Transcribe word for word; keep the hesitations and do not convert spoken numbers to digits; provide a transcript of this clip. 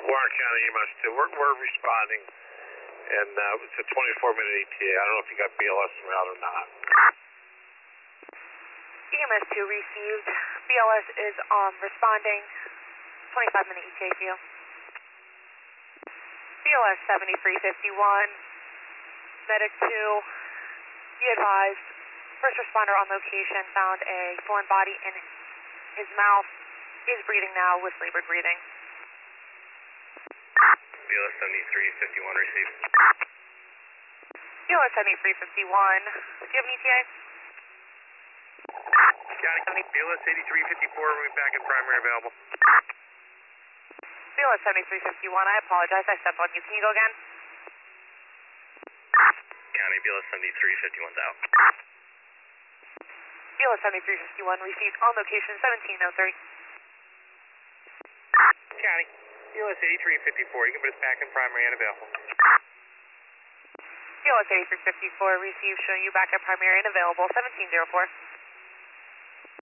Warren County E M S two, we're, we're responding, and uh, it's a twenty-four minute E T A. I don't know if you got B L S from out or not. E M S two received. B L S is um, responding. twenty-five minute E T A for you. B L S seventy-three fifty-one, Medic two, be advised, first responder on location found a foreign body in his mouth, is breathing now with labored breathing. B L S seventy-three fifty-one received. B L S seventy-three fifty-one, do you have an E T A? County, B L S eighty-three fifty-four, moving back in primary available. B L S seventy-three fifty-one, I apologize, I stepped on you. Can you go again? County, B L S seventy-three fifty-one's out. B L S seventy-three fifty-one received on location seventeen oh three. County, B L S eighty-three fifty-four, you can put us back in primary and available. B L S eighty-three fifty-four received, showing you back at primary and available, seventeen oh four.